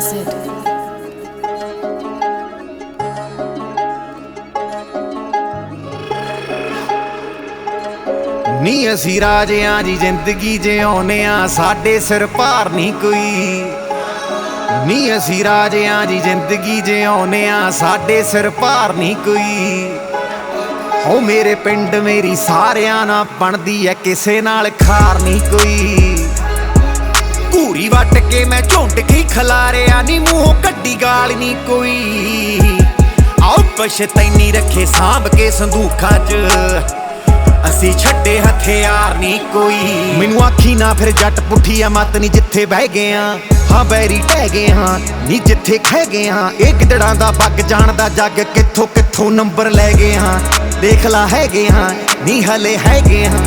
acid. ਨੀ ਅਸੀਂ ਰਾਜਿਆਂ ਦੀ ਜ਼ਿੰਦਗੀ ਜਿਉਂਦੇ ਆ, ਸਾਡੇ ਸਿਰ ਭਾਰ ਨਹੀਂ ਕੋਈ। ਨੀ ਅਸੀਂ ਰਾਜਿਆਂ ਦੀ ਜ਼ਿੰਦਗੀ ਜਿਉਂਦੇ ਆ, ਸਾਡੇ ਸਿਰ ਭਾਰ ਨਹੀਂ ਕੋਈ। ਹੋ ਮੇਰੇ ਪਿੰਡ ਮੇਰੀ ਸਾਰਿਆਂ ਨਾਲ ਬਣਦੀ ਐ, ਕਿਸੇ ਨਾਲ ਖਾਰ ਨਹੀਂ ਕੋਈ। ਘੂਰੀ ਵੱਟ ਕੇ ਮੈਂ ਝੁੰਡ ਕੇ ਖਲਾਰਿਆ, ਨੀ ਮੂੰਹੋਂ ਕੱਢੀ ਗਾਲ ਨਹੀਂ ਕੋਈ। ਆਓ ਪਛਤੈਨੀ ਰੱਖੇ ਸਾਂਭ ਕੇ ਸੰਦੂਖਾਂ 'ਚ, ਅਸੀਂ ਛੱਡੇ ਹਥਿਆਰ ਨਹੀਂ ਕੋਈ। ਮੈਨੂੰ ਆਖੀ ਨਾ ਫਿਰ ਜੱਟ ਪੁੱਠੀ ਆ ਮੱਤ ਨੀ, ਜਿੱਥੇ ਬਹਿ ਗਏ ਆ ਹਾਂ ਬੈਰੀ ਟਹਿ ਗਏ ਹਾਂ ਨੀ, ਜਿੱਥੇ ਖਹਿ ਗਏ ਹਾਂ। ਇਹ ਗਿੱਦੜਾਂ ਦਾ ਬੱਗ ਜਾਣਦਾ ਜੱਗ, ਕਿੱਥੋਂ ਕਿੱਥੋਂ ਨੰਬਰ ਲੈ ਗਏ ਹਾਂ। ਦੇਖ ਲਾ ਹੈਗੇ ਹਾਂ ਨੀ ਹਲੇ ਹੈਗੇ ਹਾਂ।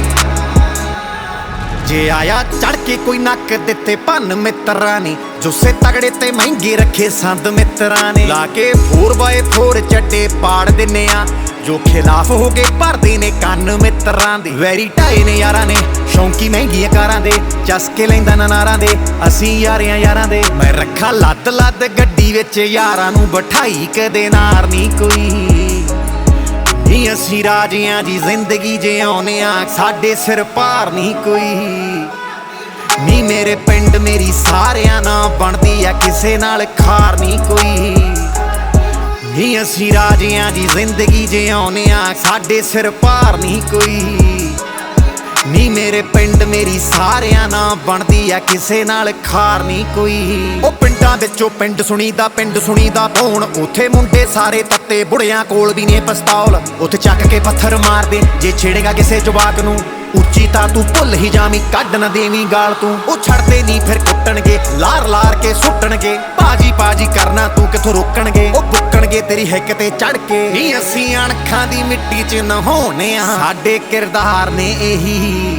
ਜੇ ਆਇਆ ਚੜ ਕੇ ਕੋਈ ਨੱਕ ਦਿੱਤੇ ਭੰਨ ਮਿੱਤਰਾਂ ਨੇ, ਜੁੱਸੇ ਤਗੜੇ ਤੇ ਮਹਿੰਗੇ ਰੱਖੇ ਸੰਦ ਮਿੱਤਰਾਂ ਨੇ। ਲਾ ਕੇ 4x4 ਚੱਡੇ ਪਾੜ ਦਿੰਨੇ ਆ, ਜੋ ਖਿਲਾਫ ਹੋ ਗਏ ਭਰਦੇ ਨੇ ਕੰਨ ਮਿੱਤਰਾਂ ਦੇ। ਵੈਰੀ ਢਾਏ ਨੇ ਯਾਰਾਂ ਨੇ, ਸ਼ੌਂਕੀ ਮਹਿੰਗੀਆਂ ਕਾਰਾਂ ਦੇ, ਚਸਕੇ ਲੈਂਦਾ ਨਾਰਾਂ ਦੇ, ਅਸੀਂ ਯਾਰਿਆਂ ਯਾਰਾਂ ਦੇ। ਮੈਂ ਰੱਖਾਂ ਲੱਦ ਲੱਦ ਗੱਡੀ ਵਿੱਚ ਯਾਰਾਂ ਨੂੰ ਬਿਠਾਈ, ਕਦੇ ਨਾਰ ਨਹੀਂ ਕੋਈ। ਨੀ ਅਸੀਂ ਰਾਜਿਆਂ ਦੀ ਜ਼ਿੰਦਗੀ ਜਿਉਂਦੇ ਆ, ਸਾਡੇ ਸਿਰ ਭਾਰ ਨਹੀਂ ਕੋਈ। ਨੀ ਮੇਰੇ ਪਿੰਡ ਮੇਰੀ ਸਾਰਿਆਂ ਨਾਲ ਬਣਦੀ ਆ, ਕਿਸੇ ਨਾਲ ਖਾਰ ਨਹੀਂ ਕੋਈ। ਨੀ ਅਸੀਂ ਰਾਜਿਆਂ ਦੀ ਜ਼ਿੰਦਗੀ ਜਿਉਂਦੇ ਆ, ਸਾਡੇ ਸਿਰ ਭਾਰ ਨਹੀਂ ਕੋਈ। ਨੀ ਮੇਰੇ ਪਿੰਡ ਮੇਰੀ ਸਾਰਿਆਂ ਨਾਲ ਬਣਦੀ ਆ, ਕਿਸੇ ਨਾਲ ਖਾਰ ਨਹੀਂ ਕੋਈ। ਉਹ ਪਿੰਡਾਂ ਵਿੱਚੋਂ ਪਿੰਡ ਸੁਣੀਦਾ, ਪਿੰਡ ਸੁਣੀਦਾ ਪੌਣ, ਉੱਥੇ ਮੁੰਡੇ ਸਾਰੇ ਤੱਤੇ, ਬੁੜਿਆਂ ਕੋਲ ਵੀ ਨੇ ਪਿਸਤੌਲ। ਉੱਥੇ ਚੱਕ ਕੇ ਪੱਥਰ ਮਾਰਦੇ ਜੇ ਛੇੜੇਗਾ ਕਿਸੇ ਜਵਾਕ ਨੂੰ, ਉੱਚੀ ਤਾਂ ਤੂੰ ਭੁੱਲ ਹੀ ਜਾਵੀਂ, ਕੱਢ ਨਾ ਦੇਵੀਂ ਗਾਲ ਤੂੰ। ਉਹ ਛੱਡਦੇ ਨਹੀਂ ਫਿਰ ਕੁੱਟਣਗੇ, ਲਾਰ ਲਾਰ ਕੇ ਸੁੱਟਣਗੇ, ਬਾਜੀ ਬਾਜੀ ਕਰਨਾ ਤੂੰ ਕਿੱਥੋਂ ਰੋਕਣਗੇ। ਉਹ ਬੁੱਕਣਗੇ ਤੇਰੀ ਹਿੱਕ ਤੇ ਚੜ ਕੇ। ਨੀ ਅਸੀਂ ਅਣਖਾਂ ਦੀ ਮਿੱਟੀ 'ਚ ਨਹਾਉਣੇ ਆ, ਸਾਡੇ ਕਿਰਦਾਰ ਨੇ ਇਹੀ।